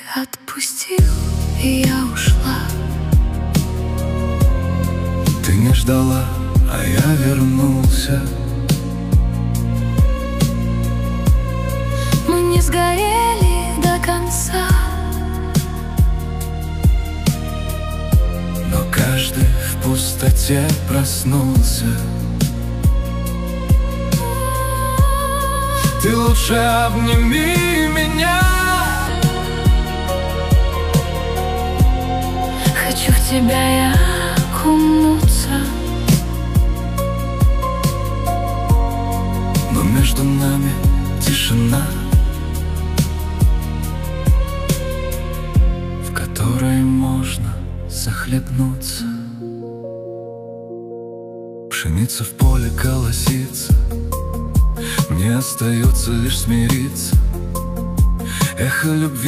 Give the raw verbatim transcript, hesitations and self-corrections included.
отпустил, и я ушла. Ты не ждала, а я вернулся. Мы не сгорели до конца, но каждый в пустоте проснулся. Ты лучше обними меня. хочу в тебя я окунуться, но между нами тишина, в которой можно захлебнуться. Пшеница в поле колосится, мне остается лишь смириться. Эхо любви